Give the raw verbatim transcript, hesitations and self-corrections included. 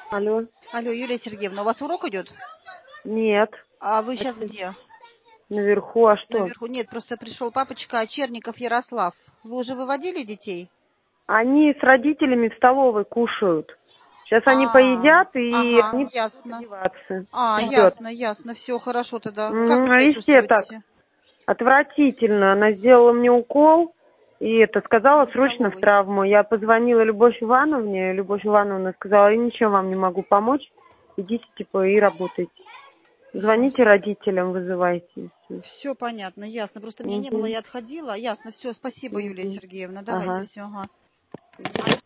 Алло. Алло, Юлия Сергеевна, у вас урок идет? Нет. А вы сейчас где? Наверху, а что? Наверху. Нет, просто пришел папочка Черников Ярослав. Вы уже выводили детей? Они с родителями в столовой кушают. Сейчас они А, поедят, и ага, они ясно. одеваться. А, Идет. ясно, ясно. Все хорошо тогда. Как вы Угу. А себя везде так. чувствуете? Отвратительно. Она сделала мне укол и это сказала В срочно в столовой. травму. Я позвонила Любовь Ивановне. Любовь Ивановна сказала, я ничем вам не могу помочь. Идите, типа, и работайте. Звоните родителям, вызывайте. Все понятно, ясно. Просто меня не было, Угу. я отходила. Ясно, все, спасибо, Юлия Угу. Сергеевна. Давайте Ага. все, ага.